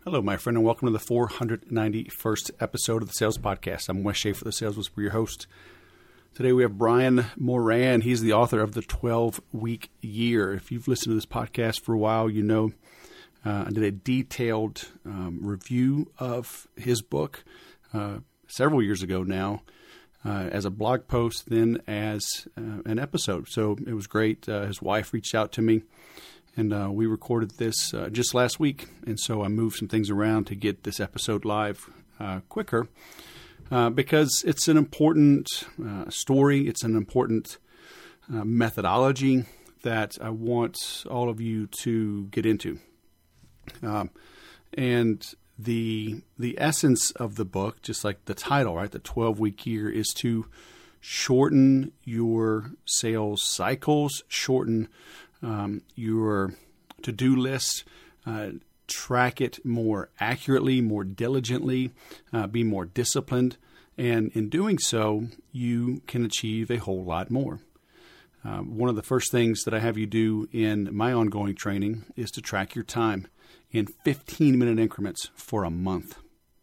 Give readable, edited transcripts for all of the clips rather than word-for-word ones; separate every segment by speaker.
Speaker 1: Hello, my friend, and welcome to the 491st episode of the Sales Podcast. I'm Wes Schaefer, the Sales Whisperer, your host. Today we have Brian Moran. He's the author of The 12-Week Year. If you've listened to this podcast for a while, you know I did a detailed review of his book several years ago now as a blog post, then as an episode. So it was great. His wife reached out to me. And we recorded this just last week, and so I moved some things around to get this episode live quicker because it's an important story. It's an important methodology that I want all of you to get into. And the essence of the book, just like the title, right, the 12-week year, is to shorten your sales cycles, shorten your to-do list, track it more accurately, more diligently, be more disciplined. And in doing so, you can achieve a whole lot more. One of the first things that I have you do in my ongoing training is to track your time in 15-minute increments for a month.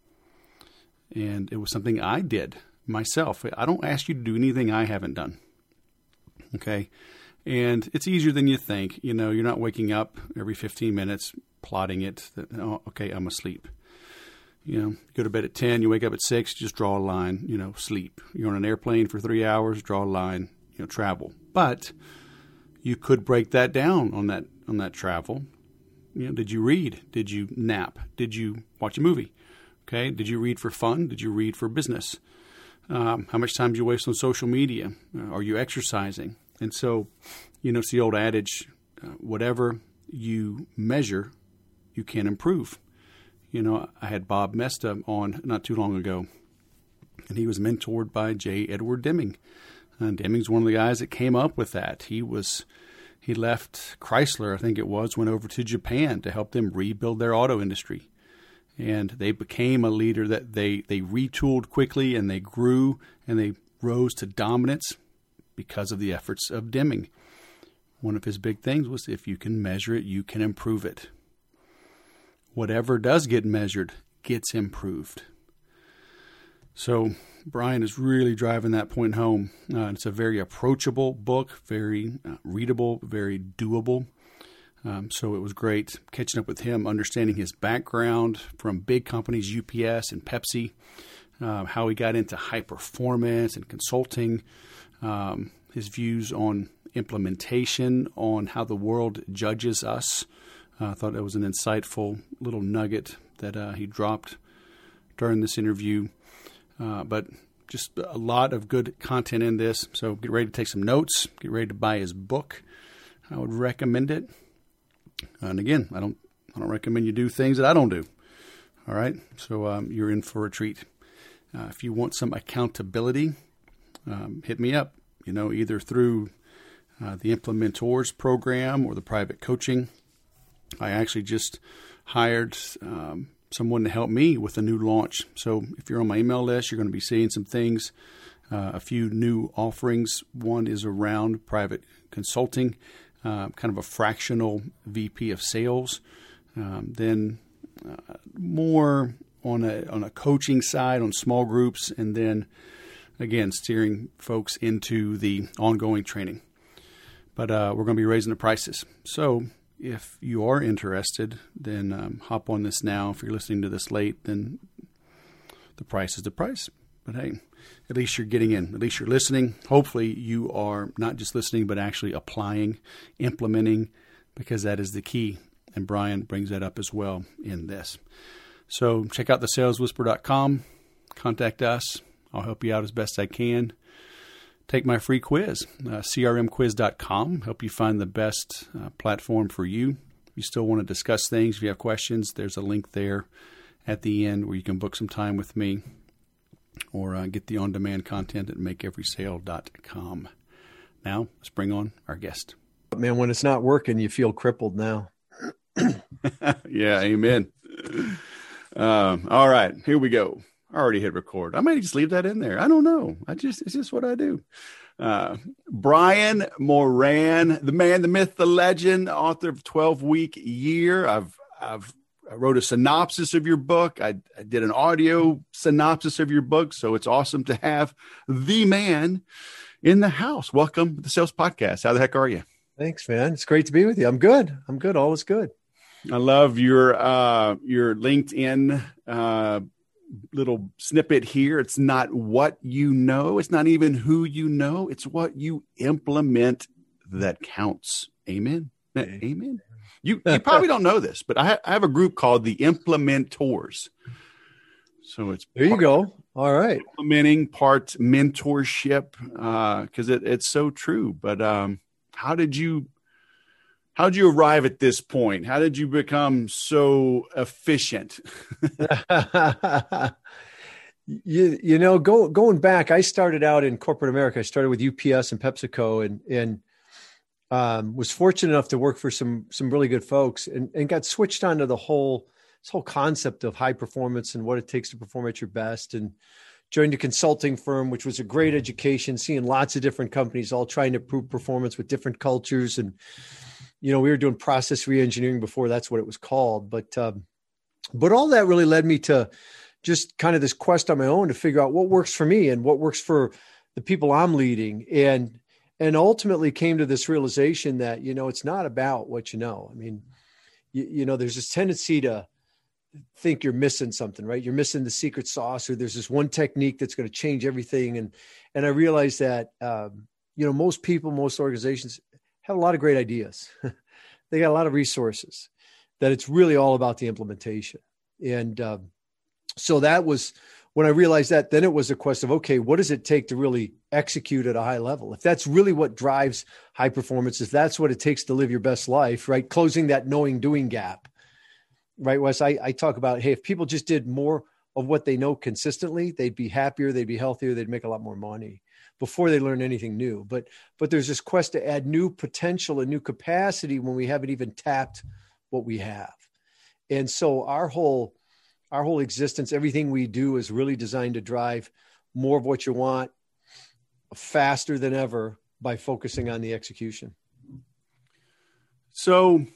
Speaker 1: And it was something I did myself. I don't ask you to do anything I haven't done. Okay? And it's easier than you think. You know, you're not waking up every 15 minutes plotting it. Oh, okay, I'm asleep. You know, go to bed at 10, you wake up at 6, just draw a line, sleep. You're on an airplane for 3 hours, draw a line, travel. But you could break that down on that travel. Did you read? Did you nap? Did you watch a movie? Okay, did you read for fun? Did you read for business? How much time do you waste on social media? Are you exercising? And so, it's the old adage, whatever you measure, you can improve. I had Bob Mesta on not too long ago, and he was mentored by J. Edward Deming. Deming's one of the guys that came up with that. He left Chrysler, I think it was, went over to Japan to help them rebuild their auto industry. And they became a leader that they retooled quickly, and they grew, and they rose to dominance because of the efforts of Deming. One of his big things was if you can measure it, you can improve it. Whatever does get measured gets improved. So Brian is really driving that point home. It's a very approachable book, very readable, very doable. So it was great catching up with him, understanding his background from big companies, UPS and Pepsi, how he got into high performance and consulting, his views on implementation, on how the world judges us. I thought that was an insightful little nugget that he dropped during this interview. But just a lot of good content in this. So get ready to take some notes. Get ready to buy his book. I would recommend it. And again, I don't recommend you do things that I don't do. All right. So you're in for a treat. If you want some accountability, hit me up, either through the Implementors program or the private coaching. I actually just hired someone to help me with a new launch. So if you're on my email list, you're going to be seeing some things, a few new offerings. One is around private consulting, kind of a fractional VP of sales. Then more on a coaching side, on small groups, and then again, steering folks into the ongoing training. But we're going to be raising the prices. So if you are interested, then hop on this now. If you're listening to this late, then the price is the price. But hey, at least you're getting in. At least you're listening. Hopefully you are not just listening, but actually applying, implementing, because that is the key. And Brian brings that up as well in this. So check out thesaleswhisperer.com. Contact us. I'll help you out as best I can. Take my free quiz, crmquiz.com. Help you find the best platform for you. If you still want to discuss things, if you have questions, there's a link there at the end where you can book some time with me or get the on-demand content at makeeverysale.com. Now, let's bring on our guest.
Speaker 2: Man, when it's not working, you feel crippled now.
Speaker 1: Yeah, amen. All right, here we go. I already hit record. I might just leave that in there. I don't know. It's just what I do. Brian Moran, the man, the myth, the legend, author of 12-Week Year. I've wrote a synopsis of your book. I did an audio synopsis of your book. So it's awesome to have the man in the house. Welcome to the Sales Podcast. How the heck are you?
Speaker 2: Thanks, man. It's great to be with you. I'm good. All is good.
Speaker 1: I love your LinkedIn little snippet here. It's not what you know. It's not even who you know. It's what you implement that counts. Amen. Amen. You probably don't know this, but I have a group called the Implementors. So it's
Speaker 2: there you go. All right.
Speaker 1: Implementing, part mentorship, because it's so true. But how did you arrive at this point? How did you become so efficient?
Speaker 2: Going back, I started out in corporate America. I started with UPS and PepsiCo and was fortunate enough to work for some really good folks and got switched onto this whole concept of high performance and what it takes to perform at your best, and joined a consulting firm, which was a great education, seeing lots of different companies all trying to improve performance with different cultures. And, we were doing process reengineering before that's what it was called. But all that really led me to just kind of this quest on my own to figure out what works for me and what works for the people I'm leading. And ultimately came to this realization that, it's not about what you know. I mean, there's this tendency to think you're missing something, right? You're missing the secret sauce, or there's this one technique that's going to change everything. And I realized that, most people, most organizations have a lot of great ideas. They got a lot of resources, that it's really all about the implementation. And so that was when I realized that. Then it was a question of, okay, what does it take to really execute at a high level? If that's really what drives high performance, if that's what it takes to live your best life, right? Closing that knowing doing gap, right, Wes? I talk about, hey, if people just did more of what they know consistently, they'd be happier, they'd be healthier, they'd make a lot more money before they learn anything new. But there's this quest to add new potential and new capacity when we haven't even tapped what we have. And so our whole existence, everything we do is really designed to drive more of what you want faster than ever by focusing on the execution.
Speaker 1: So,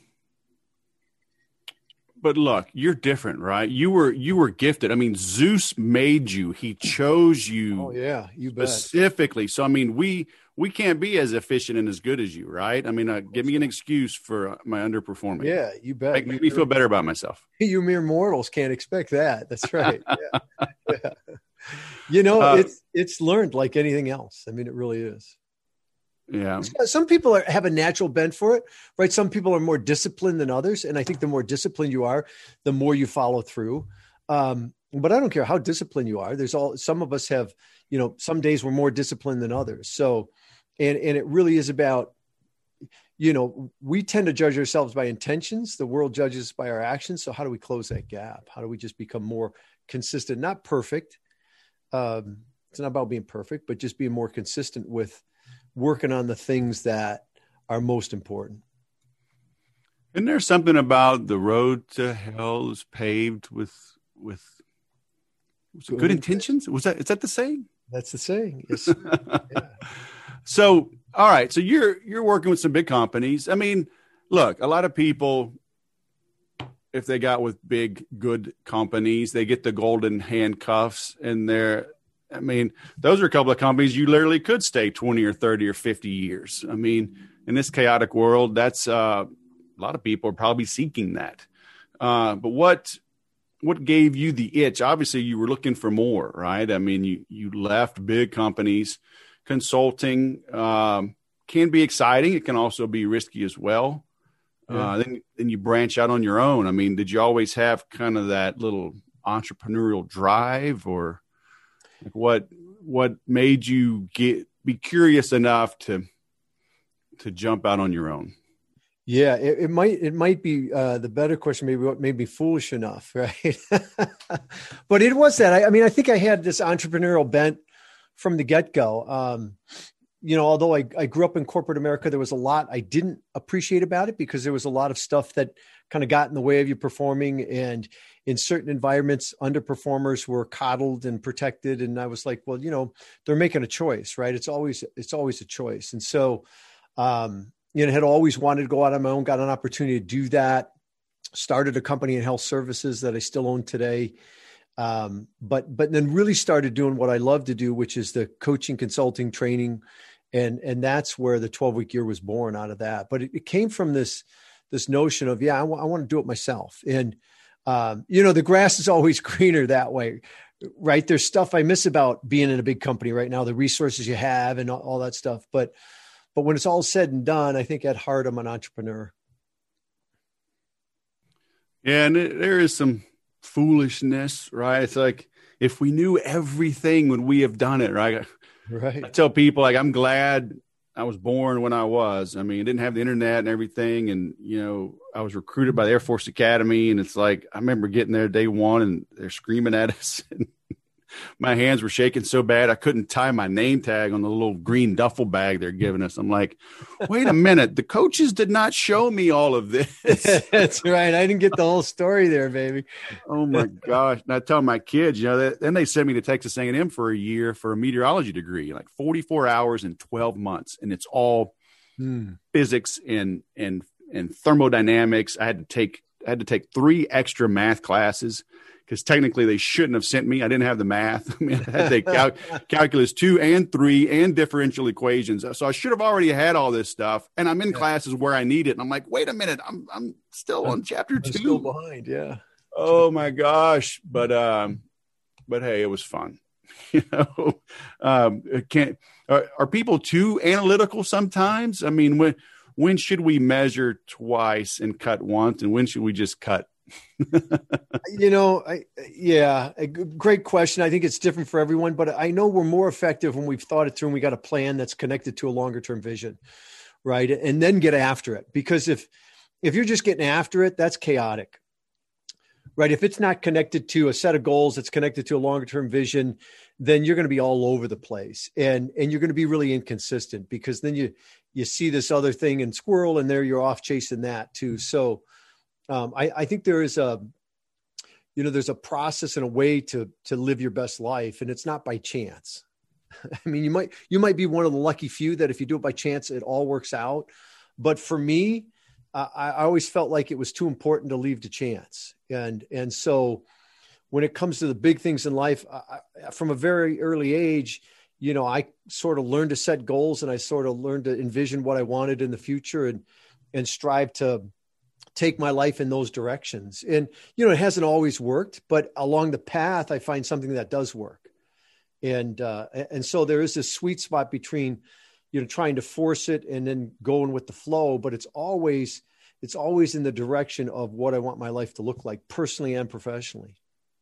Speaker 1: but look, you're different, right? You were gifted. I mean, Zeus made you. He chose you.
Speaker 2: Oh yeah, you bet.
Speaker 1: Specifically. So, I mean, we can't be as efficient and as good as you, right? I mean, give me an excuse for my underperforming.
Speaker 2: Yeah, you bet.
Speaker 1: Make me feel better about myself.
Speaker 2: You mere mortals can't expect that. That's right. Yeah. It's learned like anything else. I mean, it really is.
Speaker 1: Yeah.
Speaker 2: Some people have a natural bent for it, right? Some people are more disciplined than others. And I think the more disciplined you are, the more you follow through. But I don't care how disciplined you are. Some of us have, some days we're more disciplined than others. So, and it really is about, we tend to judge ourselves by intentions. The world judges by our actions. So how do we close that gap? How do we just become more consistent? Not perfect. It's not about being perfect, but just being more consistent with working on the things that are most important.
Speaker 1: Isn't there something about the road to hell is paved with good intentions? Is that the saying?
Speaker 2: That's the saying. Yes. Yeah.
Speaker 1: So, all right. So you're working with some big companies. I mean, look, a lot of people, if they got with big, good companies, they get the golden handcuffs and those are a couple of companies you literally could stay 20 or 30 or 50 years. I mean, in this chaotic world, that's a lot of people are probably seeking that. But what gave you the itch? Obviously, you were looking for more, right? I mean, you left big companies. Consulting can be exciting. It can also be risky as well. Yeah. Then you branch out on your own. I mean, did you always have kind of that little entrepreneurial drive, or like what made you be curious enough to jump out on your own?
Speaker 2: Yeah, it might be the better question. Maybe what made me foolish enough, right? But it was that. I think I had this entrepreneurial bent from the get-go. Although I grew up in corporate America, there was a lot I didn't appreciate about it because there was a lot of stuff that kind of got in the way of you performing. And in certain environments, underperformers were coddled and protected. And I was like, well, they're making a choice, right? It's always a choice. And so, had always wanted to go out on my own, got an opportunity to do that. started a company in health services that I still own today. But then really started doing what I love to do, which is the coaching, consulting, training. And that's where the 12-week year was born out of that. But it came from this notion of, I want to do it myself. And, the grass is always greener that way, right? There's stuff I miss about being in a big company right now, the resources you have and all that stuff. But when it's all said and done, I think at heart, I'm an entrepreneur.
Speaker 1: Yeah. And there is some foolishness, right? It's like, if we knew everything, would we have done it, right?
Speaker 2: Right.
Speaker 1: I tell people, like, I'm glad I was born when I was. I mean, I didn't have the internet and everything. And, I was recruited by the Air Force Academy. And it's like, I remember getting there day one and they're screaming at us. And my hands were shaking so bad I couldn't tie my name tag on the little green duffel bag they're giving us. I'm like, wait a minute. The coaches did not show me all of this.
Speaker 2: That's right. I didn't get the whole story there, baby.
Speaker 1: Oh my gosh. And I tell my kids, then they sent me to Texas A&M for a year for a meteorology degree, like 44 hours and 12 months. And it's all physics and thermodynamics. I had to take 3 extra math classes, because technically they shouldn't have sent me. I didn't have the math. I mean, I had to take calculus 2 and 3 and differential equations. So I should have already had all this stuff. And I'm in classes where I need it. And I'm like, wait a minute, I'm still on chapter 2.
Speaker 2: I'm still behind. Yeah.
Speaker 1: Oh my gosh. But hey, it was fun. Are people too analytical sometimes? I mean, when should we measure twice and cut once? And when should we just cut?
Speaker 2: A great question. I think it's different for everyone, but I know we're more effective when we've thought it through and we got a plan that's connected to a longer term vision, right? And then get after it. Because if you're just getting after it, that's chaotic, right? If it's not connected to a set of goals, it's connected to a longer term vision, then you're going to be all over the place and you're going to be really inconsistent, because then you see this other thing and squirrel, and there you're off chasing that too. So I think there is there's a process and a way to live your best life, and it's not by chance. I mean, you might be one of the lucky few that if you do it by chance, it all works out. But for me, I always felt like it was too important to leave to chance. And so when it comes to the big things in life, from a very early age, I sort of learned to set goals, and I sort of learned to envision what I wanted in the future and strive to take my life in those directions. And, it hasn't always worked, but along the path, I find something that does work. And so there is this sweet spot between, trying to force it and then going with the flow, but it's always in the direction of what I want my life to look like personally and professionally.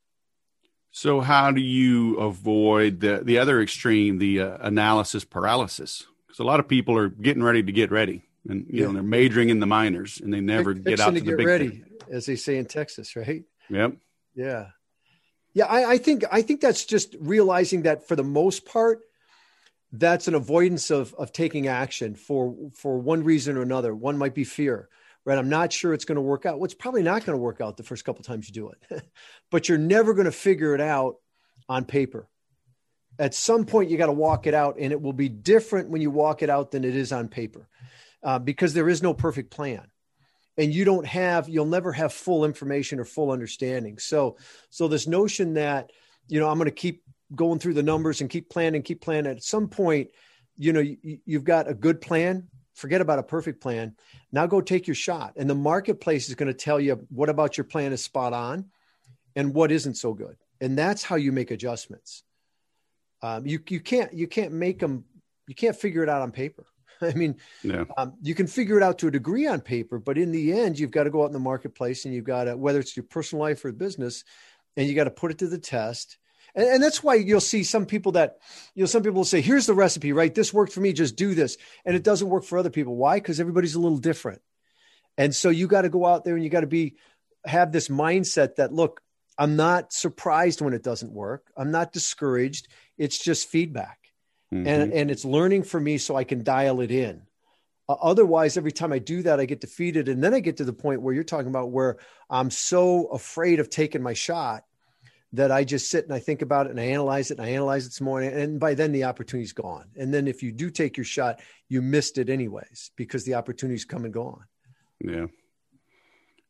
Speaker 1: So how do you avoid the other extreme, the analysis paralysis? Because a lot of people are getting ready to get ready. And, they're majoring in the minors, and they never get out to the big ready, thing.
Speaker 2: As they say in Texas, right?
Speaker 1: Yep.
Speaker 2: Yeah. Yeah. I think that's just realizing that for the most part, that's an avoidance of taking action for one reason or another. One might be fear, right? I'm not sure it's going to work out. Well, it's probably not going to work out the first couple of times you do it, but you're never going to figure it out on paper. At some point, you got to walk it out, and it will be different when you walk it out than it is on paper. Because there is no perfect plan, and you'll never have full information or full understanding. So this notion that, I'm going to keep going through the numbers and keep planning. At some point, you've got a good plan. Forget about a perfect plan. Now go take your shot. And the marketplace is going to tell you what about your plan is spot on and what isn't so good. And that's how you make adjustments. You can't make them. You can't figure it out on paper. I mean, you can figure it out to a degree on paper, but in the end, you've got to go out in the marketplace, and you've got to, whether it's your personal life or business, and you got to put it to the test. And that's why you'll see some people some people will say, here's the recipe, right? This worked for me. Just do this. And it doesn't work for other people. Why? Because everybody's a little different. And so you got to go out there and you got to have this mindset that, look, I'm not surprised when it doesn't work. I'm not discouraged. It's just feedback. Mm-hmm. And it's learning for me so I can dial it in. Otherwise, every time I do that, I get defeated. And then I get to the point where you're talking about where I'm so afraid of taking my shot that I just sit and I think about it and I analyze it some more. And by then the opportunity's gone. And then if you do take your shot, you missed it anyways, because the opportunity's come and gone.
Speaker 1: Yeah.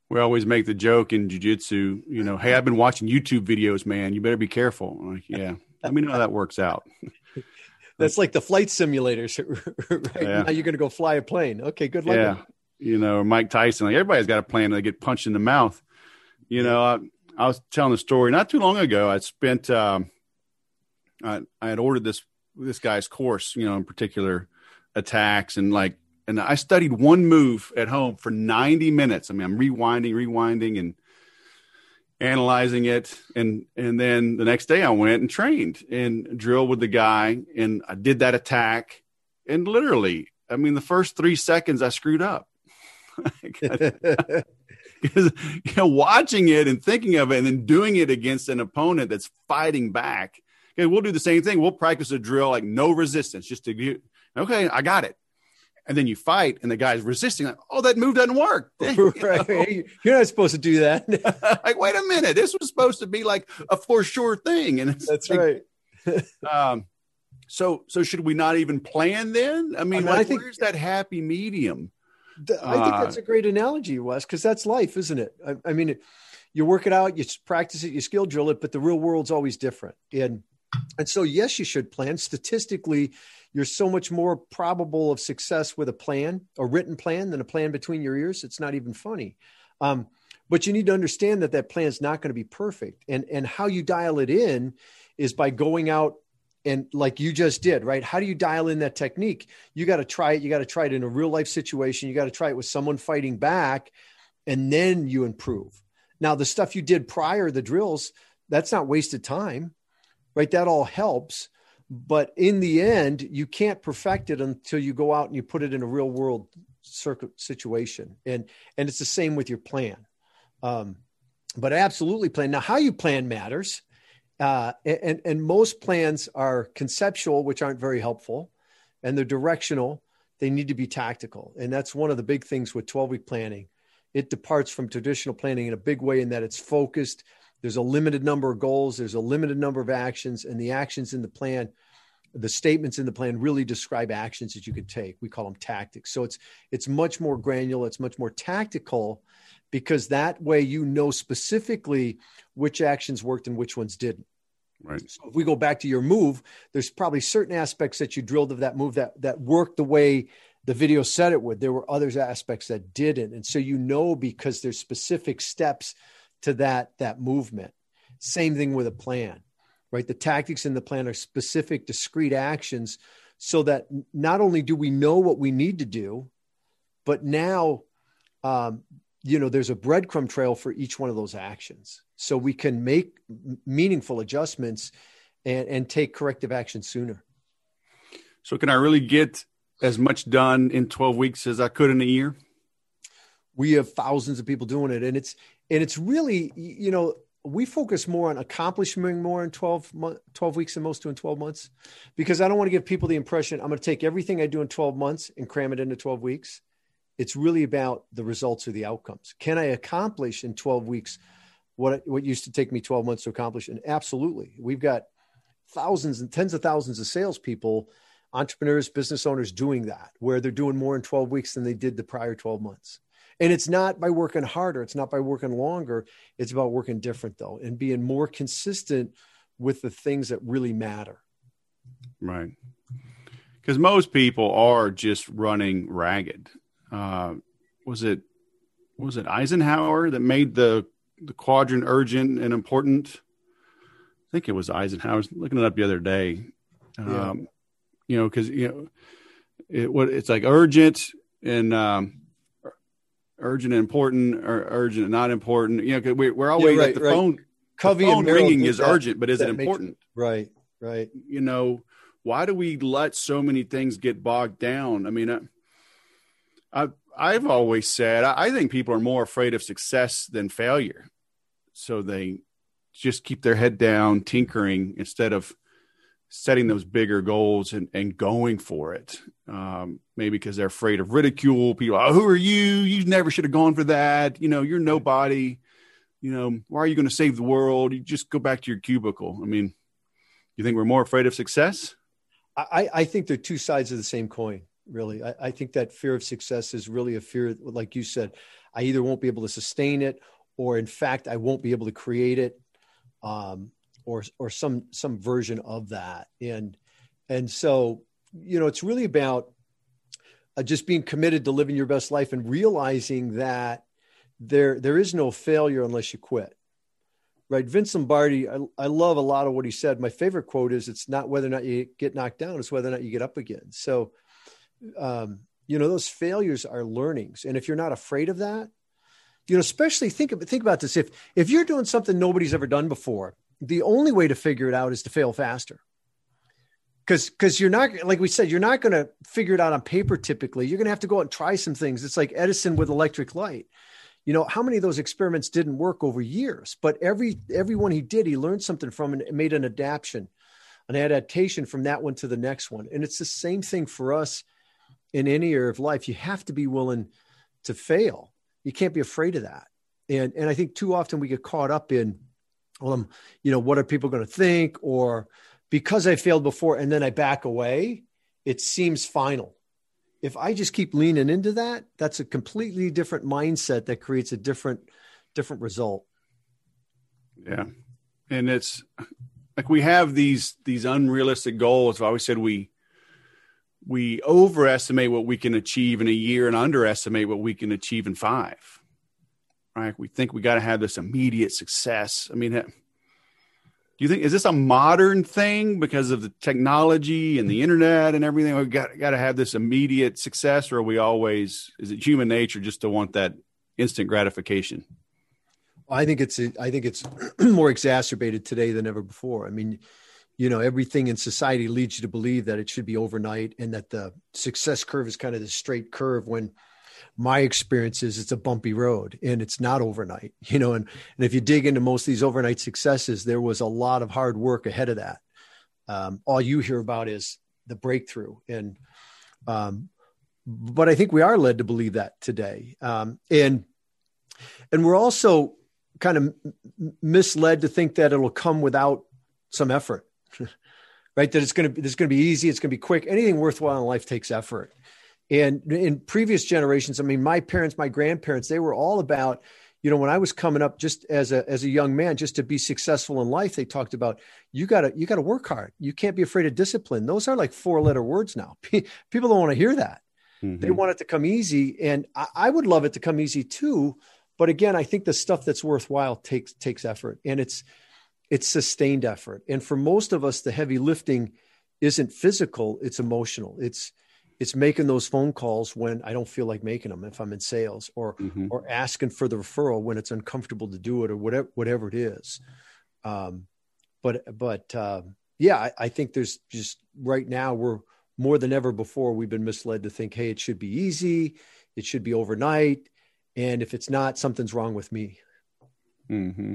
Speaker 1: We always make the joke in jiu-jitsu, hey, I've been watching YouTube videos, man. You better be careful. I'm like, yeah, let me know how that works out.
Speaker 2: That's like the flight simulators, right?
Speaker 1: Yeah.
Speaker 2: Now you're going to go fly a plane. Okay, good luck.
Speaker 1: Yeah. Mike Tyson, like everybody's got a plan. They get punched in the mouth. I was telling the story not too long ago. I spent, I had ordered this guy's course, in particular attacks, and I studied one move at home for 90 minutes. I mean, I'm rewinding and analyzing it. And then the next day I went and trained and drilled with the guy, and I did that attack. And literally, I mean, the first 3 seconds I screwed up. Because, watching it and thinking of it and then doing it against an opponent that's fighting back. Okay, we'll do the same thing. We'll practice a drill, like no resistance, just to get, okay, I got it. And then you fight, and the guy's resisting. Like, oh, that move doesn't work.
Speaker 2: Right. You're not supposed to do that.
Speaker 1: Like, wait a minute. This was supposed to be like a for sure thing. And
Speaker 2: that's right.
Speaker 1: So should we not even plan then? I mean, I think, where's that happy medium?
Speaker 2: I think that's a great analogy, Wes, because that's life, isn't it? I mean, you work it out, you practice it, you skill drill it, but the real world's always different. And so, yes, you should plan. Statistically, you're so much more probable of success with a written plan, than a plan between your ears. It's not even funny. But you need to understand that plan is not going to be perfect. And how you dial it in is by going out and, like you just did, right? How do you dial in that technique? You got to try it. You got to try it in a real life situation. You got to try it with someone fighting back, and then you improve. Now, the stuff you did prior, the drills, that's not wasted time, right? That all helps. But in the end, you can't perfect it until you go out and you put it in a real world situation. And it's the same with your plan. But absolutely plan. Now, how you plan matters. And most plans are conceptual, which aren't very helpful, and they're directional. They need to be tactical. And that's one of the big things with 12-week planning. It departs from traditional planning in a big way in that it's focused. There's a limited number of goals. There's a limited number of actions, and the actions in the plan, the statements in the plan really describe actions that you could take. We call them tactics. So it's much more granular. It's much more tactical, because that way you know specifically which actions worked and which ones didn't.
Speaker 1: Right.
Speaker 2: So if we go back to your move, there's probably certain aspects that you drilled of that move that worked the way the video said it would. There were other aspects that didn't. And so because there's specific steps to that movement. Same thing with a plan, right? The tactics in the plan are specific, discrete actions, so that not only do we know what we need to do, but now, there's a breadcrumb trail for each one of those actions. So we can make meaningful adjustments and take corrective action sooner.
Speaker 1: So can I really get as much done in 12 weeks as I could in a year?
Speaker 2: We have thousands of people doing it. And it's really, we focus more on accomplishing more in 12 weeks than most do in 12 months, because I don't want to give people the impression I'm going to take everything I do in 12 months and cram it into 12 weeks. It's really about the results or the outcomes. Can I accomplish in 12 weeks what used to take me 12 months to accomplish? And absolutely. We've got thousands and tens of thousands of salespeople, entrepreneurs, business owners doing that, where they're doing more in 12 weeks than they did the prior 12 months. And it's not by working harder. It's not by working longer. It's about working different, though, and being more consistent with the things that really matter.
Speaker 1: Right. Because most people are just running ragged. Was it Eisenhower that made the quadrant urgent and important? I think it was Eisenhower. I was looking it up the other day. Because it's like urgent and urgent and important, or urgent and not important. Because we're always at the phone.
Speaker 2: Covey
Speaker 1: the phone
Speaker 2: and Merrill
Speaker 1: ringing is urgent, but is it important?
Speaker 2: Right.
Speaker 1: Why do we let so many things get bogged down? I mean, I've always said, I think people are more afraid of success than failure. So they just keep their head down, tinkering, instead of setting those bigger goals and going for it. Maybe because they're afraid of ridicule. People, who are you? You never should have gone for that. You're nobody. Why are you going to save the world? You just go back to your cubicle. I mean, you think we're more afraid of success?
Speaker 2: I think they're two sides of the same coin. Really. I think that fear of success is really a fear, like you said. I either won't be able to sustain it, or in fact, I won't be able to create it, or some version of that. And so, it's really about just being committed to living your best life and realizing that there is no failure unless you quit. Right. Vince Lombardi, I love a lot of what he said. My favorite quote is, it's not whether or not you get knocked down, it's whether or not you get up again. So, those failures are learnings. And if you're not afraid of that, especially think about this. If you're doing something nobody's ever done before, the only way to figure it out is to fail faster. Because you're not, like we said, you're not going to figure it out on paper. Typically, you're going to have to go out and try some things. It's like Edison with electric light. How many of those experiments didn't work over years? But every one he did, he learned something from and made an adaptation from that one to the next one. And it's the same thing for us in any area of life. You have to be willing to fail. You can't be afraid of that. And I think too often we get caught up in, what are people going to think? Or because I failed before and then I back away, it seems final. If I just keep leaning into that, that's a completely different mindset that creates a different result.
Speaker 1: Yeah. And it's like, we have these unrealistic goals. I always said we overestimate what we can achieve in a year and underestimate what we can achieve in 5. Right? We think we got to have this immediate success. I mean, do you think, is this a modern thing because of the technology and the internet and everything? We've got to have this immediate success, or is it human nature just to want that instant gratification?
Speaker 2: I think it's more exacerbated today than ever before. I mean, everything in society leads you to believe that it should be overnight and that the success curve is kind of the straight curve, when my experience is it's a bumpy road and it's not overnight, and if you dig into most of these overnight successes, there was a lot of hard work ahead of that. All you hear about is the breakthrough. But I think we are led to believe that today. And we're also kind of misled to think that it'll come without some effort, right? That it's going to be easy. It's going to be quick. Anything worthwhile in life takes effort. And in previous generations, I mean, my parents, my grandparents, they were all about, when I was coming up just as a young man, just to be successful in life, they talked about, you gotta work hard. You can't be afraid of discipline. Those are like 4-letter words now. People don't want to hear that. Mm-hmm. They want it to come easy. And I would love it to come easy too. But again, I think the stuff that's worthwhile takes effort, and it's sustained effort. And for most of us, the heavy lifting isn't physical, it's emotional. It's making those phone calls when I don't feel like making them, if I'm in sales, or asking for the referral when it's uncomfortable to do it, or whatever it is. Yeah, I think there's just right now, we're more than ever before, we've been misled to think, hey, it should be easy. It should be overnight. And if it's not, something's wrong with me.
Speaker 1: Mm-hmm.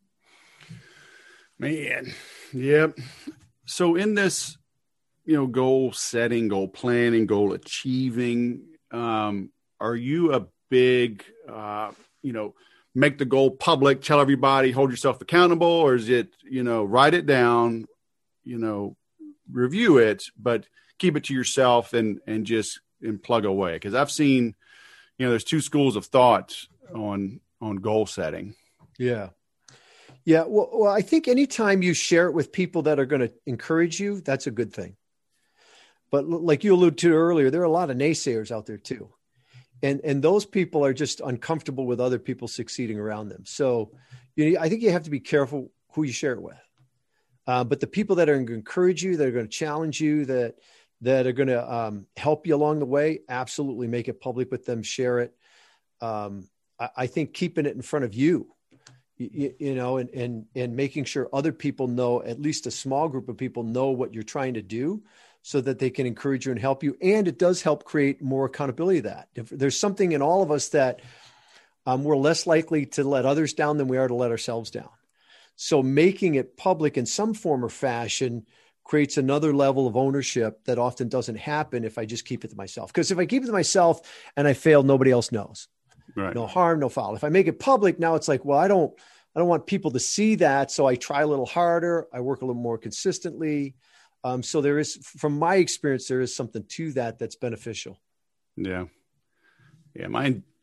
Speaker 1: Man. Yep. So in this, goal setting, goal planning, goal achieving, are you a big, make the goal public, tell everybody, hold yourself accountable, or is it, write it down, review it, but keep it to yourself and plug away? Because I've seen, there's 2 schools of thought on goal setting.
Speaker 2: Yeah. Yeah. Well, I think anytime you share it with people that are going to encourage you, that's a good thing. But like you alluded to earlier, there are a lot of naysayers out there too. And those people are just uncomfortable with other people succeeding around them. So I think you have to be careful who you share it with. But the people that are going to encourage you, that are going to challenge you, that are going to help you along the way, absolutely make it public with them, share it. I think keeping it in front of you, and making sure other people know, at least a small group of people know what you're trying to do, so that they can encourage you and help you. And it does help create more accountability of that. If there's something in all of us that we're less likely to let others down than we are to let ourselves down. So making it public in some form or fashion creates another level of ownership that often doesn't happen if I just keep it to myself. Because if I keep it to myself and I fail, nobody else knows. Right. No harm, no foul. If I make it public, now it's like, well, I don't want people to see that. So I try a little harder. I work a little more consistently. So there is, from my experience, there is something to that that's beneficial.
Speaker 1: Yeah. Yeah. My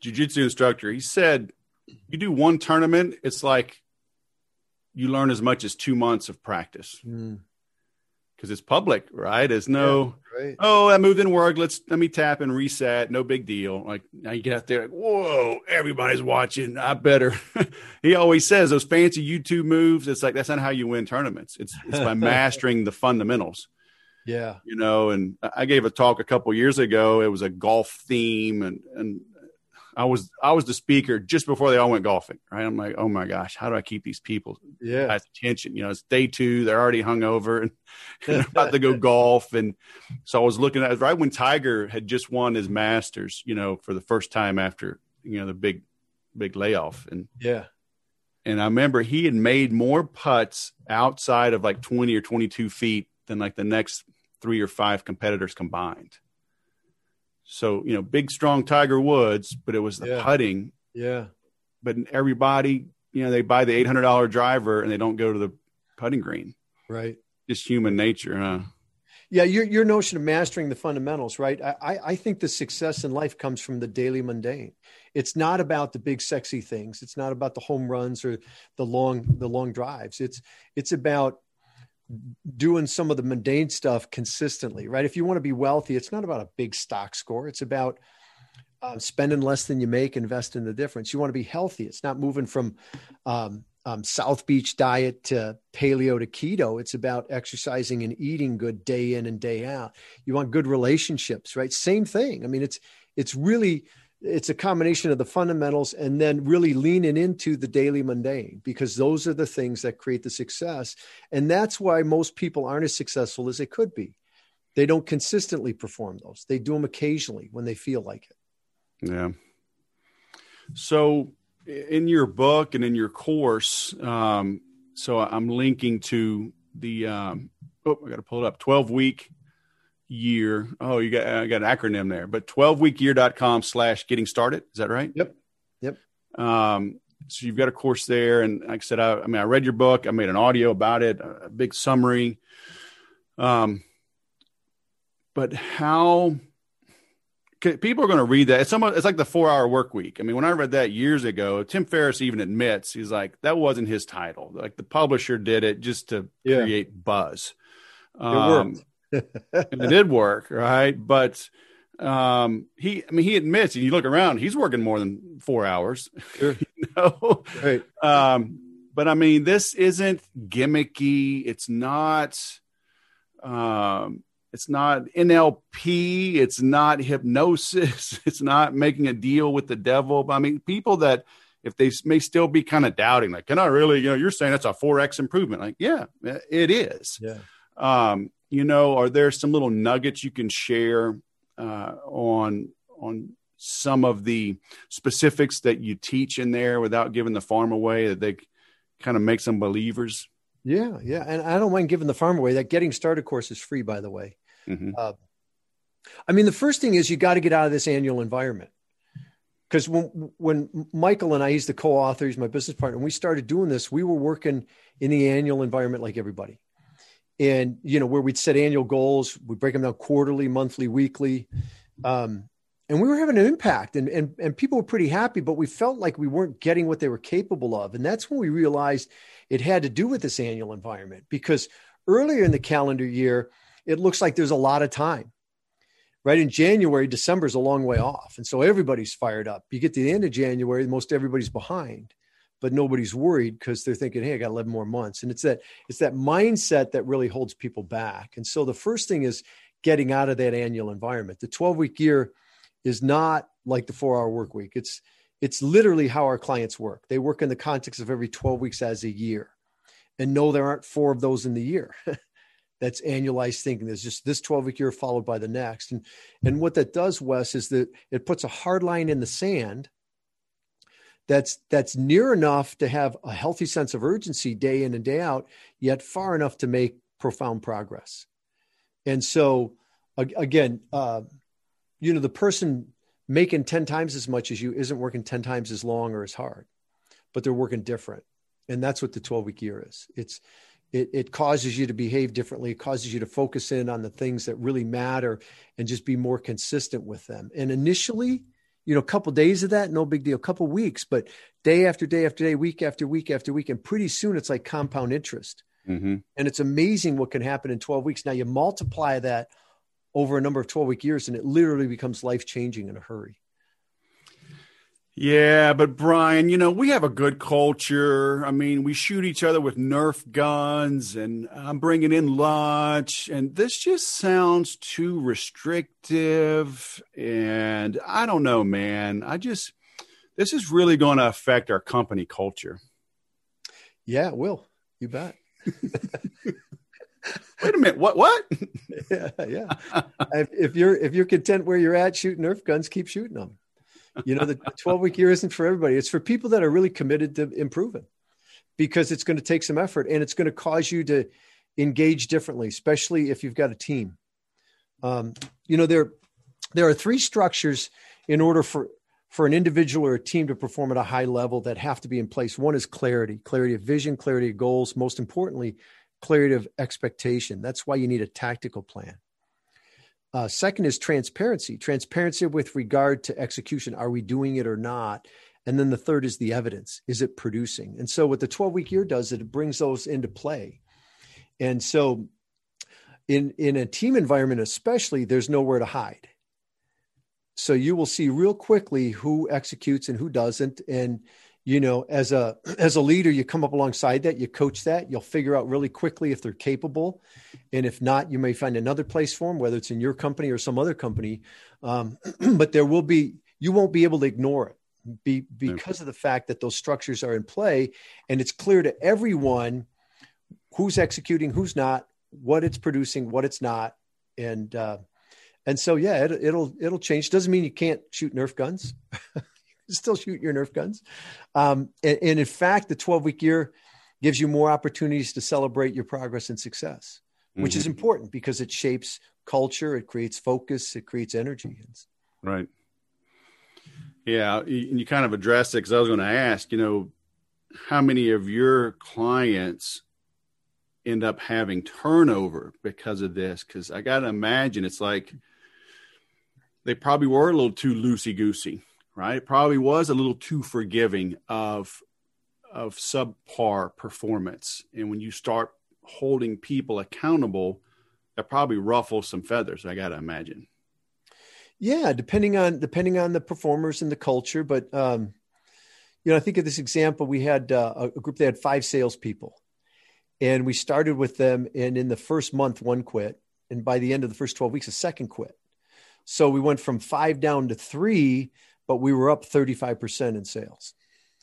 Speaker 1: jiu-jitsu instructor. He said, you do one tournament, it's like you learn as much as 2 months of practice. Because it's public, right? There's no,
Speaker 2: right.
Speaker 1: Oh, that move didn't work. Let me tap and reset. No big deal. Like now you get out there, like, whoa, everybody's watching. I better. He always says those fancy YouTube moves. It's like, that's not how you win tournaments. It's by mastering the fundamentals.
Speaker 2: Yeah.
Speaker 1: And I gave a talk a couple years ago. It was a golf theme, and I was the speaker just before they all went golfing, right? I'm like, oh my gosh, how do I keep these people attention? It's day 2, they're already hungover and they're about to go golf. And so I was looking at it right when Tiger had just won his Masters, for the first time after, the big layoff. And I remember he had made more putts outside of like 20 or 22 feet than like the next 3 or 5 competitors combined. So, big, strong Tiger Woods, but it was the putting.
Speaker 2: Yeah.
Speaker 1: But everybody, they buy the $800 driver and they don't go to the putting green.
Speaker 2: Right.
Speaker 1: Just human nature, huh?
Speaker 2: Yeah. Your notion of mastering the fundamentals, right? I think the success in life comes from the daily mundane. It's not about the big, sexy things. It's not about the home runs or the long drives. It's about doing some of the mundane stuff consistently, right? If you want to be wealthy, it's not about a big stock score. It's about spending less than you make, invest in the difference. You want to be healthy. It's not moving from South Beach diet to paleo to keto. It's about exercising and eating good day in and day out. You want good relationships, right? Same thing. I mean, it's a combination of the fundamentals and then really leaning into the daily mundane, because those are the things that create the success. And that's why most people aren't as successful as they could be. They don't consistently perform those. They do them occasionally when they feel like it.
Speaker 1: Yeah. So in your book and in your course, so I'm linking to the, I got to pull it up, 12-week year. Oh, I got an acronym there, but 12weekyear.com/getting started. Is that right?
Speaker 2: Yep.
Speaker 1: So you've got a course there. And like I said, I read your book. I made an audio about it, a big summary. But how people are going to read that? It's like the 4-hour work week. I mean, when I read that years ago, Tim Ferriss even admits, he's like, that wasn't his title. Like the publisher did it just to create buzz.
Speaker 2: It worked.
Speaker 1: And it did work, right? But he admits, and you look around, he's working more than 4 hours.
Speaker 2: Sure.
Speaker 1: Right. But I mean, this isn't gimmicky. It's not NLP. It's not hypnosis. It's not making a deal with the devil. But I mean, people that, if they may still be kind of doubting, like, can I really, you're saying that's a 4X improvement. Like, yeah, it is.
Speaker 2: Yeah.
Speaker 1: Are there some little nuggets you can share on some of the specifics that you teach in there without giving the farm away, that they kind of make some believers?
Speaker 2: Yeah. And I don't mind giving the farm away. That Getting Started course is free, by the way.
Speaker 1: Mm-hmm.
Speaker 2: The first thing is you got to get out of this annual environment. Because when Michael and I, he's the co-author, he's my business partner, and we started doing this, we were working in the annual environment like everybody. And, where we'd set annual goals, we break them down quarterly, monthly, weekly. And we were having an impact and people were pretty happy, but we felt like we weren't getting what they were capable of. And that's when we realized it had to do with this annual environment, because earlier in the calendar year, it looks like there's a lot of time, right? In January, December is a long way off. And so everybody's fired up. You get to the end of January, most everybody's behind. But nobody's worried because they're thinking, hey, I got 11 more months. And it's that mindset that really holds people back. And so the first thing is getting out of that annual environment. The 12-week year is not like the 4-hour work week. It's literally how our clients work. They work in the context of every 12 weeks as a year. And no, there aren't 4 of those in the year. That's annualized thinking. There's just this 12-week year followed by the next. And what that does, Wes, is that it puts a hard line in the sand that's near enough to have a healthy sense of urgency day in and day out, yet far enough to make profound progress. And so again, the person making 10 times as much as you isn't working 10 times as long or as hard, but they're working different. And that's what the 12-week year is. It causes you to behave differently. It causes you to focus in on the things that really matter and just be more consistent with them. And initially a couple days of that, no big deal, a couple weeks, but day after day after day, week after week after week. And pretty soon it's like compound interest.
Speaker 1: Mm-hmm.
Speaker 2: And it's amazing what can happen in 12 weeks. Now you multiply that over a number of 12-week years and it literally becomes life-changing in a hurry.
Speaker 1: Yeah, but Brian, we have a good culture. I mean, we shoot each other with Nerf guns and I'm bringing in lunch and this just sounds too restrictive. And I don't know, man. This is really going to affect our company culture.
Speaker 2: Yeah, it will. You bet.
Speaker 1: Wait a minute. What?
Speaker 2: Yeah. If you're content where you're at shooting Nerf guns, keep shooting them. The 12-week year isn't for everybody. It's for people that are really committed to improving because it's going to take some effort and it's going to cause you to engage differently, especially if you've got a team. There are three structures in order for an individual or a team to perform at a high level that have to be in place. One is clarity of vision, clarity of goals. Most importantly, clarity of expectation. That's why you need a tactical plan. Second is transparency with regard to execution. Are we doing it or not? And then the third is the evidence. Is it producing? And so what the 12-week year does is it brings those into play. And so in a team environment, especially, there's nowhere to hide. So you will see real quickly who executes and who doesn't. And, as a leader, you come up alongside that, you coach that, you'll figure out really quickly if they're capable. And if not, you may find another place for them, whether it's in your company or some other company. But you won't be able to ignore it because of the fact that those structures are in play. And it's clear to everyone who's executing, who's not, what it's producing, what it's not. And so, yeah, it'll change. Doesn't mean you can't shoot Nerf guns. Still shoot your Nerf guns. And in fact, the 12-week year gives you more opportunities to celebrate your progress and success, which is important because it shapes culture. It creates focus. It creates energy.
Speaker 1: Right. Yeah. You kind of addressed it because I was going to ask, how many of your clients end up having turnover because of this? Because I got to imagine it's like they probably were a little too loosey-goosey. Right. It probably was a little too forgiving of subpar performance. And when you start holding people accountable, that probably ruffles some feathers, I got to imagine.
Speaker 2: Yeah. Depending on the performers and the culture. But, I think of this example, we had a group that had 5 salespeople and we started with them. And in the first month, one quit. And by the end of the first 12 weeks, a second quit. So we went from 5 down to 3, but we were up 35% in sales.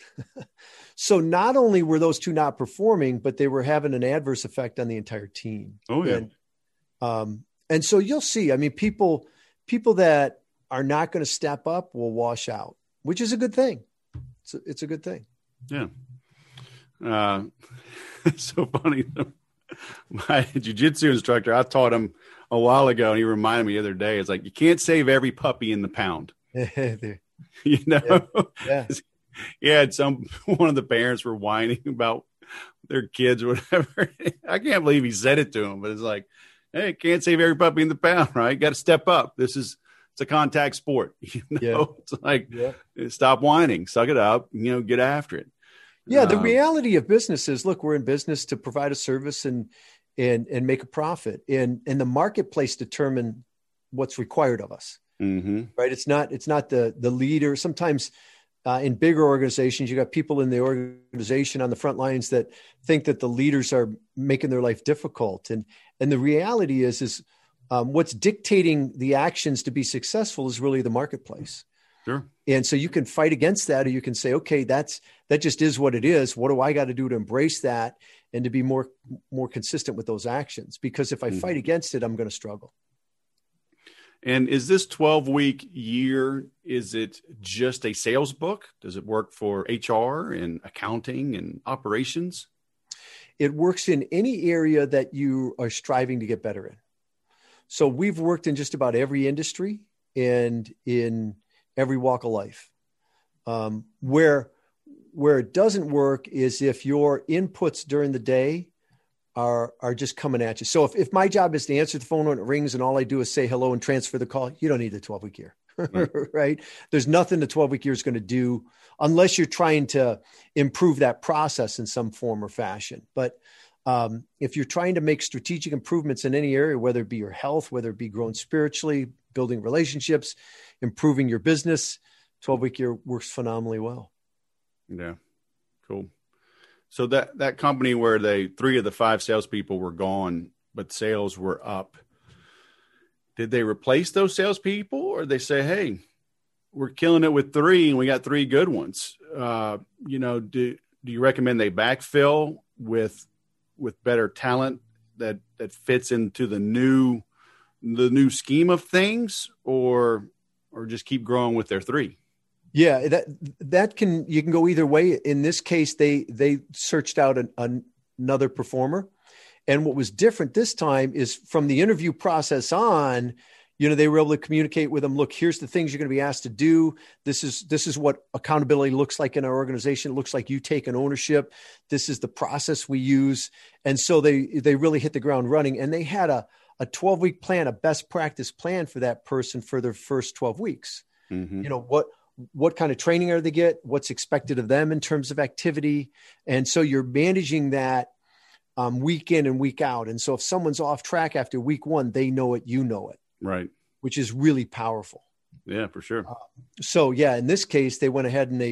Speaker 2: So not only were those 2 not performing, but they were having an adverse effect on the entire team.
Speaker 1: Oh, yeah.
Speaker 2: And so you'll see, I mean, people that are not going to step up will wash out, which is a good thing. It's a good thing.
Speaker 1: Yeah. It's so funny. My jiu-jitsu instructor, I taught him a while ago, and he reminded me the other day, it's like, you can't save every puppy in the pound. Yeah. Yeah. One of the parents were whining about their kids or whatever. I can't believe he said it to him, but it's like, hey, can't save every puppy in the pound, right? Got to step up. It's a contact sport. It's like, stop whining, suck it up, get after it.
Speaker 2: Yeah. The reality of business is, look, we're in business to provide a service and make a profit, and the marketplace determine what's required of us.
Speaker 1: Mm-hmm.
Speaker 2: Right. It's not the leader. Sometimes in bigger organizations, you got people in the organization on the front lines that think that the leaders are making their life difficult. And the reality is what's dictating the actions to be successful is really the marketplace.
Speaker 1: Sure.
Speaker 2: And so you can fight against that, or you can say, okay, that just is what it is. What do I got to do to embrace that and to be more consistent with those actions? Because if I fight against it, I'm going to struggle.
Speaker 1: And is this 12-week year, is it just a sales book? Does it work for HR and accounting and operations?
Speaker 2: It works in any area that you are striving to get better in. So we've worked in just about every industry and in every walk of life. Where it doesn't work is if your inputs during the day are just coming at you. So if my job is to answer the phone when it rings and all I do is say hello and transfer the call, you don't need the 12-week year.
Speaker 1: Right.
Speaker 2: right? There's nothing the 12-week year is going to do unless you're trying to improve that process in some form or fashion. But if you're trying to make strategic improvements in any area, whether it be your health, whether it be growing spiritually, building relationships, improving your business, 12-week year works phenomenally well.
Speaker 1: Yeah. Cool. So that company where 3 of the 5 salespeople were gone, but sales were up, did they replace those salespeople, or they say, hey, we're killing it with 3 and we got 3 good ones? Do you recommend they backfill with better talent that fits into the new scheme of things, or just keep growing with their 3?
Speaker 2: Yeah, you can go either way. In this case, they searched out another performer. And what was different this time is from the interview process on, they were able to communicate with them. Look, here's the things you're going to be asked to do. This is what accountability looks like in our organization. It looks like you take an ownership. This is the process we use. And so they really hit the ground running, and they had a 12-week plan, a best practice plan for that person for their first 12 weeks.
Speaker 1: Mm-hmm.
Speaker 2: What kind of training are they get? What's expected of them in terms of activity? And so you're managing that week in and week out. And so if someone's off track after week 1, they know it, you know it.
Speaker 1: Right.
Speaker 2: Which is really powerful.
Speaker 1: Yeah, for sure.
Speaker 2: So yeah, in this case, they went ahead and they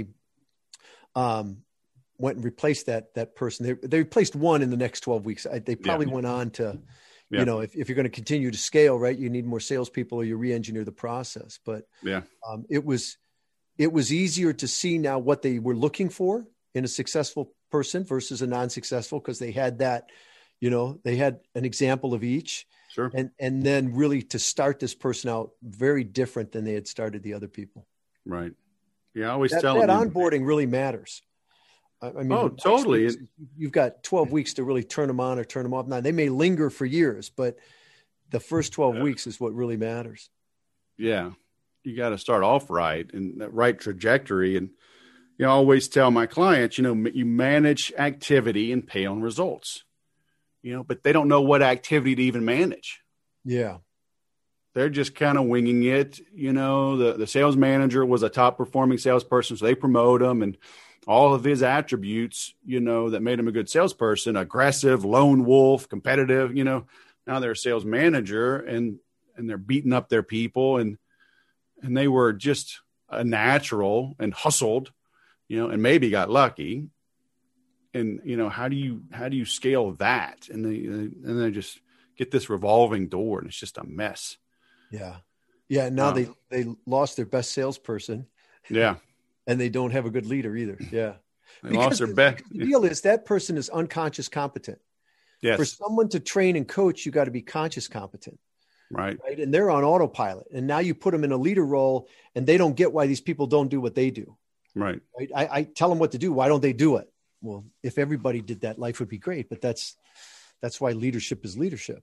Speaker 2: went and replaced that person. They replaced 1 in the next 12 weeks. They probably went on to, if you're going to continue to scale, right, you need more salespeople or you re-engineer the process. But it was easier to see now what they were looking for in a successful person versus a non-successful, because they had that, they had an example of each.
Speaker 1: Sure.
Speaker 2: And then really to start this person out very different than they had started the other people.
Speaker 1: Right. Yeah. I always tell
Speaker 2: them.
Speaker 1: That
Speaker 2: onboarding really matters. I mean,
Speaker 1: totally.
Speaker 2: You've got 12 weeks to really turn them on or turn them off. Now they may linger for years, but the first 12 weeks is what really matters.
Speaker 1: Yeah. You got to start off right and that right trajectory. And I always tell my clients, you manage activity and pay on results, but they don't know what activity to even manage.
Speaker 2: Yeah.
Speaker 1: They're just kind of winging it. The sales manager was a top performing salesperson, so they promote him, and all of his attributes, that made him a good salesperson, aggressive, lone wolf, competitive, now they're a sales manager and they're beating up their people, and they were just a natural and hustled, and maybe got lucky. And, how do you scale that? And they just get this revolving door, and it's just a mess.
Speaker 2: Yeah. Yeah. Now they lost their best salesperson.
Speaker 1: Yeah.
Speaker 2: And they don't have a good leader either. Yeah.
Speaker 1: They lost their best.
Speaker 2: The deal is that person is unconscious competent.
Speaker 1: Yes.
Speaker 2: For someone to train and coach, you got to be conscious competent.
Speaker 1: Right.
Speaker 2: And they're on autopilot. And now you put them in a leader role, and they don't get why these people don't do what they do.
Speaker 1: Right.
Speaker 2: I tell them what to do. Why don't they do it? Well, if everybody did that, life would be great. But that's why leadership is leadership.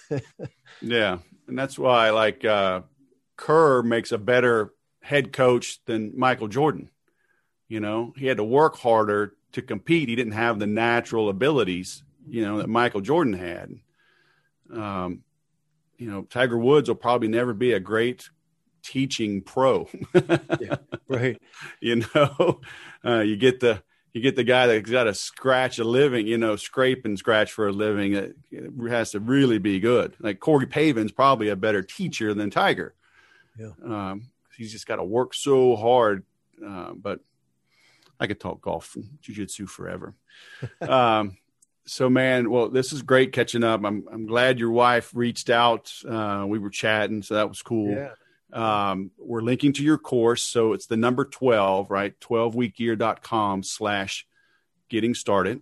Speaker 1: Yeah. And that's why Kerr makes a better head coach than Michael Jordan. He had to work harder to compete. He didn't have the natural abilities, that Michael Jordan had. Tiger Woods will probably never be a great teaching pro.
Speaker 2: Yeah, right.
Speaker 1: You get the guy that's got to scratch a living, scrape and scratch for a living. It has to really be good. Like Corey Pavin's probably a better teacher than Tiger.
Speaker 2: Yeah.
Speaker 1: He's just got to work so hard. But I could talk golf and jiu-jitsu forever. So, man, well, this is great catching up. I'm glad your wife reached out. We were chatting, so that was cool.
Speaker 2: Yeah.
Speaker 1: We're linking to your course. So it's the number 12, right? 12weekyear.com/getting started.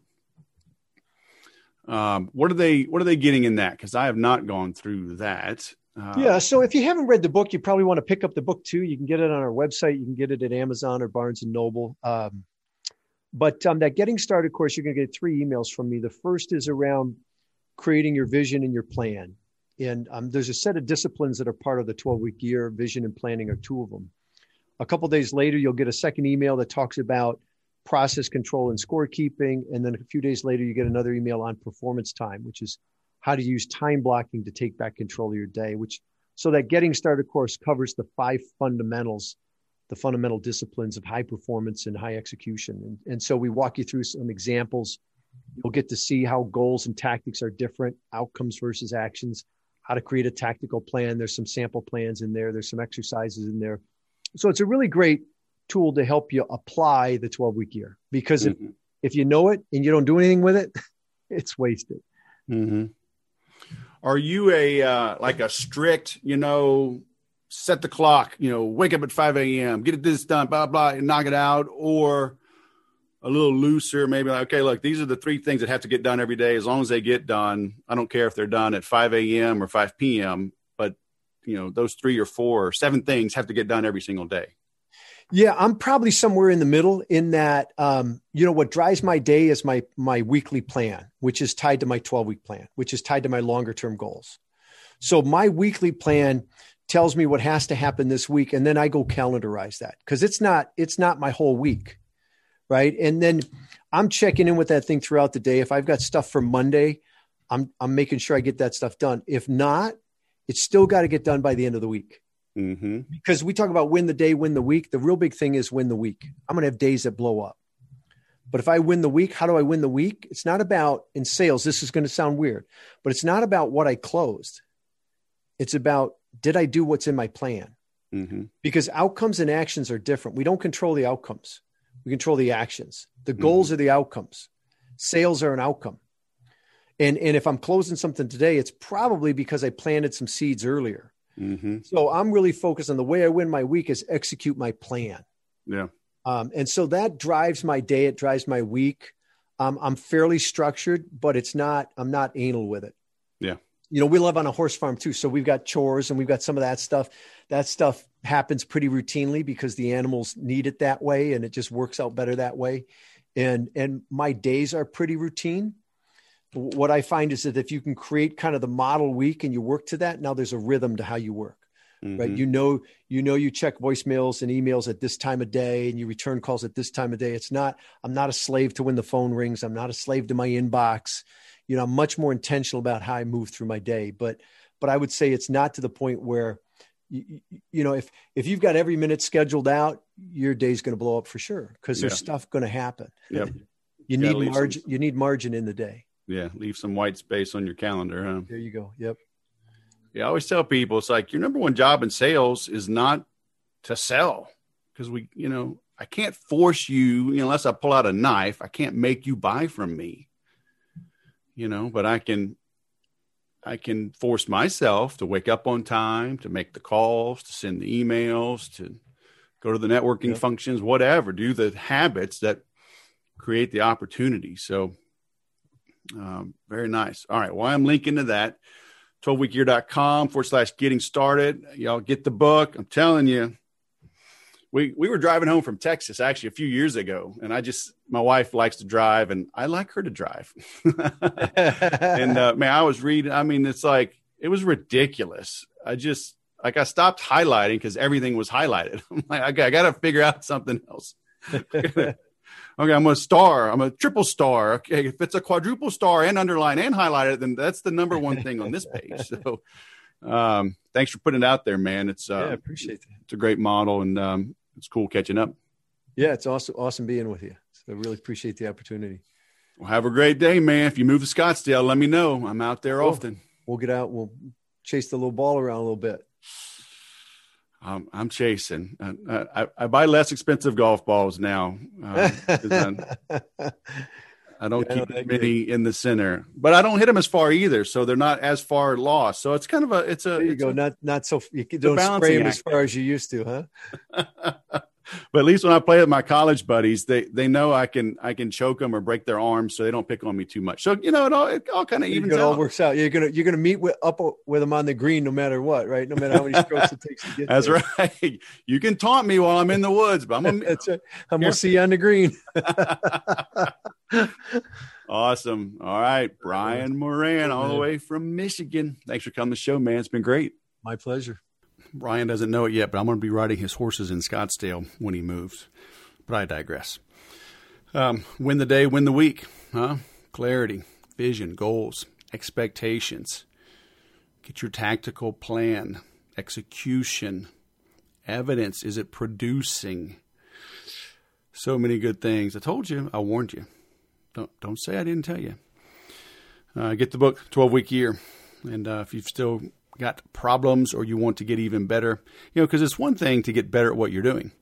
Speaker 1: What are they getting in that? Because I have not gone through that.
Speaker 2: So if you haven't read the book, you probably want to pick up the book too. You can get it on our website. You can get it at Amazon or Barnes and Noble. But that getting started course, you're going to get 3 emails from me. The first is around creating your vision and your plan. And there's a set of disciplines that are part of the 12-week year. Vision and planning are 2 of them. A couple of days later, you'll get a second email that talks about process control and scorekeeping. And then a few days later, you get another email on performance time, which is how to use time blocking to take back control of your day, which So that Getting Started course covers the 5 fundamentals, the fundamental disciplines of high performance and high execution. And so we walk you through some examples. You'll get to see how goals and tactics are different, outcomes versus actions, how to create a tactical plan. There's some sample plans in there. There's some exercises in there. So it's a really great tool to help you apply the 12-week year, because if you know it and you don't do anything with it, it's wasted.
Speaker 1: Mm-hmm. Are you like a strict, set the clock, wake up at 5 a.m., get this done, blah, blah, and knock it out, or a little looser, maybe like, okay, look, these are the 3 things that have to get done every day. As long as they get done, I don't care if they're done at 5 a.m. or 5 p.m., but those 3 or 4 or 7 things have to get done every single day.
Speaker 2: Yeah, I'm probably somewhere in the middle in that, what drives my day is my weekly plan, which is tied to my 12-week plan, which is tied to my longer term goals. So my weekly plan tells me what has to happen this week. And then I go calendarize that, because it's not my whole week. Right. And then I'm checking in with that thing throughout the day. If I've got stuff for Monday, I'm making sure I get that stuff done. If not, it's still got to get done by the end of the week. Mm-hmm. Because we talk about win the day, win the week. The real big thing is win the week. I'm going to have days that blow up. But if I win the week, how do I win the week? It's not about, in sales, this is going to sound weird, but it's not about what I closed. It's about, did I do what's in my plan? Mm-hmm. Because outcomes and actions are different. We don't control the outcomes. We control the actions. The goals are the outcomes. Sales are an outcome. And if I'm closing something today, it's probably because I planted some seeds earlier. Mm-hmm. So I'm really focused on the way I win my week is execute my plan.
Speaker 1: Yeah.
Speaker 2: And so that drives my day. It drives my week. I'm fairly structured, but I'm not anal with it.
Speaker 1: Yeah.
Speaker 2: We live on a horse farm too. So we've got chores and we've got some of that stuff. That stuff happens pretty routinely because the animals need it that way. And it just works out better that way. And my days are pretty routine. What I find is that if you can create kind of the model week and you work to that, now there's a rhythm to how you work, right? You check voicemails and emails at this time of day and you return calls at this time of day. I'm not a slave to when the phone rings. I'm not a slave to my inbox. I'm much more intentional about how I move through my day, but I would say it's not to the point where, if you've got every minute scheduled out, your day's going to blow up for sure. Cause there's stuff going to happen.
Speaker 1: Yep.
Speaker 2: You need margin. You need margin in the day.
Speaker 1: Yeah. Leave some white space on your calendar. Huh?
Speaker 2: There you go. Yep.
Speaker 1: Yeah. I always tell people, it's like your number one job in sales is not to sell, because I can't force you, unless I pull out a knife, I can't make you buy from me. But I can force myself to wake up on time, to make the calls, to send the emails, to go to the networking functions, whatever, do the habits that create the opportunity. So very nice. All right. Well, I'm linking to that 12weekyear.com/getting started. Y'all get the book. I'm telling you, we were driving home from Texas actually a few years ago, and my wife likes to drive and I like her to drive. And I was reading, it's like, it was ridiculous. I stopped highlighting because everything was highlighted. I'm like, I got to figure out something else. Okay. I'm a star. I'm a triple star. Okay. If it's a quadruple star and underline and highlighted, then that's the number one thing on this page. So thanks for putting it out there, man. I
Speaker 2: appreciate that.
Speaker 1: It's a great model, and it's cool catching up.
Speaker 2: Yeah, it's awesome being with you. So I really appreciate the opportunity.
Speaker 1: Well, have a great day, man. If you move to Scottsdale, let me know. I'm out there often.
Speaker 2: We'll get out. We'll chase the little ball around a little bit.
Speaker 1: I'm chasing. I buy less expensive golf balls now. I don't keep many in the center, but I don't hit them as far either, so they're not as far lost. So it's kind of there you
Speaker 2: go. Not so you don't spray them as far as you used to, huh?
Speaker 1: But at least when I play with my college buddies, they know I can choke them or break their arms, so they don't pick on me too much. So it all kind of evens out. It all
Speaker 2: works out. You're gonna meet up with them on the green, no matter what, right? No matter how many strokes it takes to get.
Speaker 1: That's
Speaker 2: there.
Speaker 1: right. You can taunt me while I'm in the woods, but
Speaker 2: That's right. I'm gonna see you on the green.
Speaker 1: Awesome. All right, Brian Moran, all the way from Michigan. Thanks for coming to the show, man. It's been great.
Speaker 2: My pleasure.
Speaker 1: Brian doesn't know it yet, but I'm going to be riding his horses in Scottsdale when he moves. But I digress. Win the day, win the week. Huh? Clarity, vision, goals, expectations. Get your tactical plan. execution, evidence. Is it producing? So many good things. I told you. I warned you. Don't say I didn't tell you. Get the book, 12-Week Year. And if you've still got problems or you want to get even better, because it's one thing to get better at what you're doing,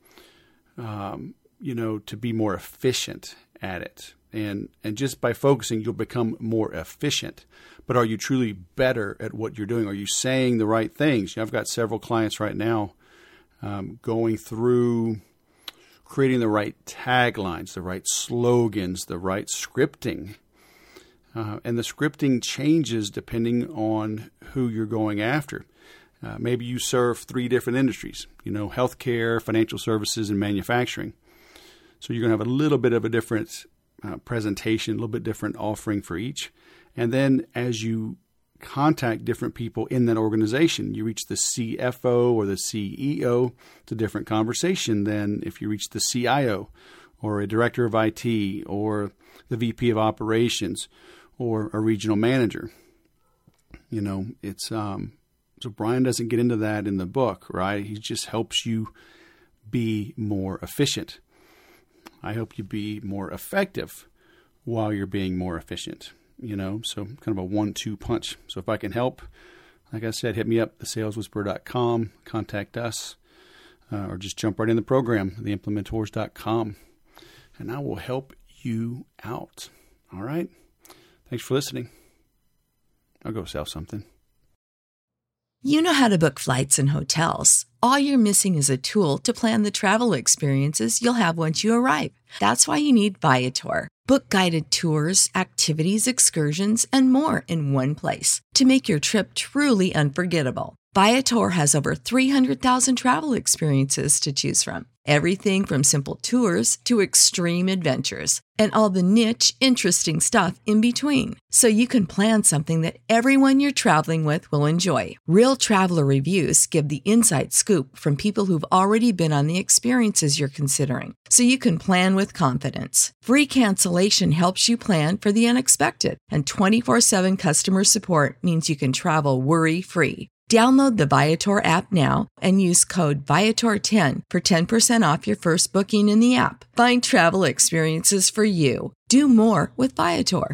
Speaker 1: to be more efficient at it. And just by focusing, you'll become more efficient. But are you truly better at what you're doing? Are you saying the right things? I've got several clients right now going through creating the right taglines, the right slogans, the right scripting. And the scripting changes depending on who you're going after. Maybe you serve 3 different industries, healthcare, financial services, and manufacturing. So you're going to have a little bit of a different presentation, a little bit different offering for each. And then as you contact different people in that organization, you reach the CFO or the CEO, it's a different conversation than if you reach the CIO or a director of IT or the VP of operations or a regional manager. It's so Brian doesn't get into that in the book, right? He just helps you be more efficient. I help you be more effective while you're being more efficient, so kind of a 1-2 punch. So if I can help, like I said, hit me up, thesaleswhisperer.com, contact us, or just jump right in the program, theimplementors.com, and I will help you out. All right? Thanks for listening. I'll go sell something.
Speaker 3: You know how to book flights and hotels. All you're missing is a tool to plan the travel experiences you'll have once you arrive. That's why you need Viator. Book guided tours, activities, excursions, and more in one place to make your trip truly unforgettable. Viator has over 300,000 travel experiences to choose from. Everything from simple tours to extreme adventures and all the niche, interesting stuff in between. So you can plan something that everyone you're traveling with will enjoy. Real traveler reviews give the inside scoop from people who've already been on the experiences you're considering. So you can plan with confidence. Free cancellation helps you plan for the unexpected. And 24/7 customer support means you can travel worry-free. Download the Viator app now and use code Viator10 for 10% off your first booking in the app. Find travel experiences for you. Do more with Viator.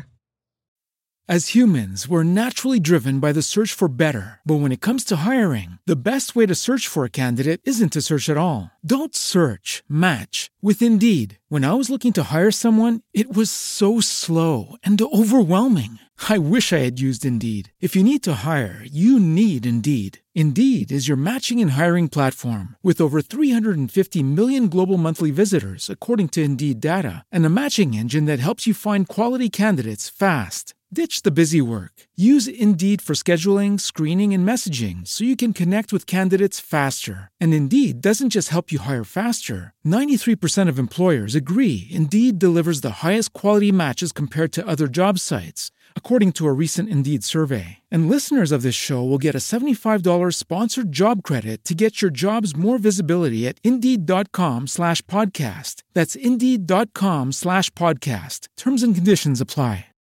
Speaker 4: As humans, we're naturally driven by the search for better. But when it comes to hiring, the best way to search for a candidate isn't to search at all. Don't search, match with Indeed. When I was looking to hire someone, it was so slow and overwhelming. I wish I had used Indeed. If you need to hire, you need Indeed. Indeed is your matching and hiring platform with over 350 million global monthly visitors, according to Indeed data, and a matching engine that helps you find quality candidates fast. Ditch the busy work. Use Indeed for scheduling, screening, and messaging so you can connect with candidates faster. And Indeed doesn't just help you hire faster. 93% of employers agree Indeed delivers the highest quality matches compared to other job sites, according to a recent Indeed survey. And listeners of this show will get a $75 sponsored job credit to get your jobs more visibility at Indeed.com/podcast. That's Indeed.com/podcast. Terms and conditions apply.